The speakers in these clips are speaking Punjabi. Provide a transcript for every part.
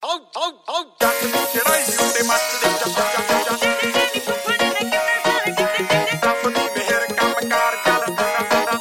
ਜੱਟ ਦੀ ਚੜਾਈ ਉੱਤੇ ਮੱਚਦੇ ਰੱਬ ਦੀ ਮਿਹਰ ਕੰਮਕਾਰ ਚੱਲਦਾ।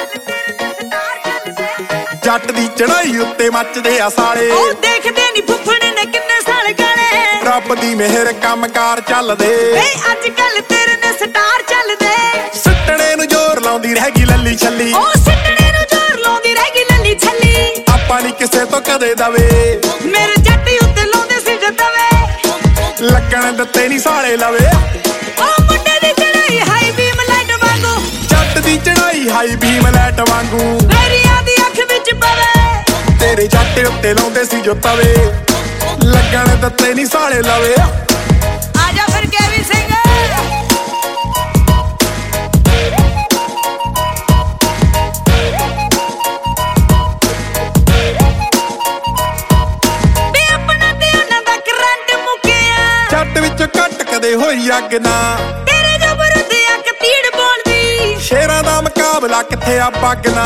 ਜੱਟ ਦੀ ਚੜਾਈ ਉੱਤੇ ਮੱਚਦੇ ਆ ਸਾਲੇ, ਉਹ ਦੇਖਦੇ ਨੀ ਫੁੱਫੜ ਨੇ ਕਿੰਨੇ ਸਾਲ ਗਾਲੇ। ਰੱਬ ਦੀ ਮਿਹਰ ਕੰਮਕਾਰ ਚੱਲਦੇ। ਏ ਅੱਜ ਕੱਲ ਤੇਰੇ ਨੇ ਸਟਾਰ ਚੱਲਦੇ। ਸਿੱਟਣੇ ਨੂੰ ਜ਼ੋਰ ਲਾਉਂਦੀ ਰਹਿ ਗਈ ਲੱਲੀ ਛੱਲੀ, ਉਹ ਸਿੱਟਣੇ ਨੂੰ ਜ਼ੋਰ ਲਾਉਂਦੀ ਰਹਿ ਗਈ ਲੱਲੀ ਛੱਲੀ। ਆਪਾਂ ਨੀ ਕਿਸੇ ਤੋਂ ਕਦੇ ਦਵੇ, ਮੇਰੇ ਜੱਟ ਉੱਤੇ ਲਾਉਂਦੇ ਸੀ ਜਦਵੇ। ਲੱਗਣ ਦਿੱਤੇ ਨੀ ਸਾਲੇ ਲਵੇ। ਉਹ ਮੁੰਡੇ ਦੀ ਚੜਾਈ ਹਾਈ ਬੀਮ ਲਾਈਟ ਵਾਂਗੂ, ਜੱਟ ਦੀ ਚੜਾਈ ਹਾਈ ਬੀਮ ਲਾਈਟ ਵਾਂਗੂ ਮੇਰੀਆਂ ਦੀ ਅੱਖ ਵਿੱਚ ਪਵੇ। ਤੇਰੇ ਜੱਟ ਉੱਤੇ ਲਾਉਂਦੇ ਸੀ ਜੋ ਤਵੇ, ਲੱਗਣ ਦਿੱਤੇ ਨੀ ਸਾਲੇ ਲਵੇ। ਆਜਾ ਫਿਰ ਕੇਵੀ ਸਿੰਘ ਵੀ ਆਪਣਾ ਤੇ ਉਹਨਾਂ ਦਾ ਕਰੰਟ ਮੁੱਕਿਆ। ਜੱਟ ਵਿੱਚ ਘੱਟ ਕਦੇ ਹੋਈ ਅੱਗ ਨਾ, ਤੇਰੇ ਜਬਰ ਦੀ ਅੱਖ ਤੀੜ ਬੋਲਦੀ। ਸ਼ੇਰਾਂ ਦਾ ਮੁਕਾਬਲਾ ਕਿੱਥੇ ਆ ਪੱਗਣਾ।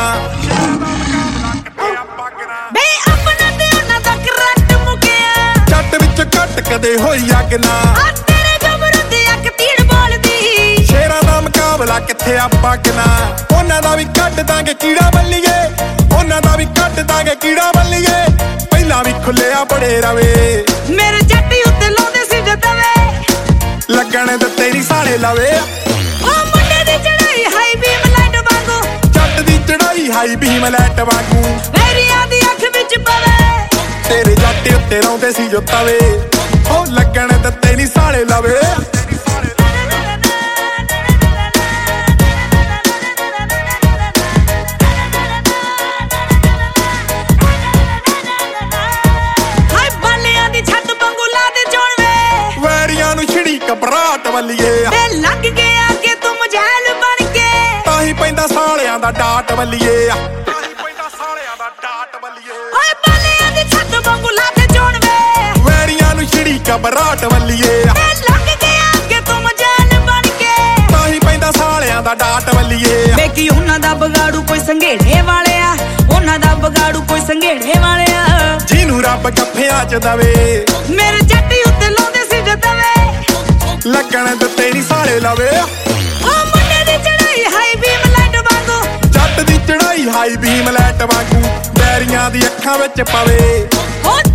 ਬੇ ਆਪਣਾ ਤੇ ਉਹਨਾਂ ਦਾ ਕਰੰਟ ਮੁੱਕਿਆ। ਜੱਟ ਵਿੱਚ ਘੱਟ ਕਦੇ ਹੋਈ ਅੱਗ ਨਾ, ਆ ਤੇਰੇ ਜਬਰ ਦੀ ਅੱਖ ਤੀੜ ਬੋਲਦੀ। ਸ਼ੇਰਾਂ ਦਾ ਮੁਕਾਬਲਾ ਕਿੱਥੇ ਆ ਪੱਗਣਾ। ਉਹਨਾਂ ਦਾ ਵੀ ਕੱਢ ਦਾਂਗੇ ਕੀੜਾ ਬੱਲੀਏ, ਉਹਨਾਂ ਦਾ ਵੀ ਕੱਢ ਦਾਂਗੇ ਕੀੜਾ ਬੱਲੀਏ। ਪਹਿਲਾਂ ਵੀ ਖੁੱਲਿਆ ਬੜੇ ਰਵੇ, ਮੇਰੇ ਜੱਟ ਉੱਤੇ ਲਾਉਂਦੇ ਸੀ ਜਦਵੇ। ਲੱਗਣ ਦਿੱਤੇ ਨੀ ਸਾਲੇ ਲਵੇ। ਉਹ ਮੁੰਡੇ ਦੀ ਚੜਾਈ ਹਾਈ ਬੀਮ ਲਾਈਟ ਵਾਂਗੂ, ਜੱਟ ਦੀ ਚੜਾਈ ਹਾਈ ਬੀਮ ਲਾਈਟ ਵਾਂਗੂ ਮੇਰੀਆਂ ਦੀ ਅੱਖ ਵਿੱਚ ਪਵੇ। ਤੇਰੇ ਜੱਟ ਉੱਤੇ ਲਾਉਂਦੇ ਸੀ ਜੋ ਤਵੇ, ਉਹ ਲੱਗਣ ਦਿੱਤੇ ਨੀ ਸਾਲੇ ਲਵੇ। ਹਾਏ ਬਾਲਿਆਂ ਦੀ ਛੱਤ ਵਾਂਗੂ ਲਾ ਦੇ ਜੋੜਵੇ। ਵੈਰੀਆਂ ਨੂੰ ਛਿੜੀ ਘਬਰਾਹਟ ਵੱਲੀਏ, ਤੇ ਲੱਗ ਗਿਆ ਕਿ ਤੂੰ ਮਜੈਲ ਬਣ ਕੇ। ਤਾਂ ਹੀ ਪੈਂਦਾ ਸਾਲਿਆਂ ਦਾ ਡਾਟ ਵੱਲੀਏ, ਤਾਂ ਹੀ ਪੈਂਦਾ ਸਾਲਿਆਂ ਦਾ ਡਾਟ ਵੱਲੀਏ। ਹਾਏ ਬਾਲਿਆਂ ਦੀ ਛੱਤ ਵਾਂਗੂ ਲਾ ਦੇ ਜੋੜਵੇ। ਵੈਰੀਆਂ ਨੂੰ ਛਿੜੀ ਘਬਰਾਹਟ ਵੱਲੀਏ, ਤੇ ਲੱਗ ਗਿਆ ਕਿ ਤੂੰ ਮਜੈਲ ਬਣ ਕੇ। ਤਾਂ ਹੀ ਪੈਂਦਾ ਸਾਲਿਆਂ ਦਾ ਡਾਟ ਵੱਲੀਏ। ਬੇਕੀ ਉਹਨਾਂ ਦਾ ਬਗਾੜੂ ਕੋਈ ਸੰਘੇੜੇ ਵਾਲਿਆ, ਉਹਨਾਂ ਦਾ ਬਗਾੜੂ ਕੋਈ ਸੰਘੇੜੇ ਵਾਲਿਆ। ਜਿਹਨੂੰ ਰੱਬ ਗੱਫਿਆਂ ਚ ਦਵੇ, ਮੇਰੇ ਜੱਟ ਉੱਤੇ ਲਾਉਂਦੇ ਸੀ ਜਦਵੇ। ਲੱਗਣ ਦਿੱਤੇ ਨੀ ਸਾਲੇ ਲਵੇ। ਉਹ ਮੁੰਡੇ ਦੀ ਚੜਾਈ ਹਾਈ ਬੀਮ ਲਾਈਟ ਵਾਂਗੂ, ਜੱਟ ਦੀ ਚੜਾਈ ਹਾਈ ਬੀਮ ਲਾਈਟ ਵਾਂਗੂ ਵੈਰੀਆਂ ਦੀ ਅੱਖਾਂ ਵਿੱਚ ਪਵੇ। ਉਹ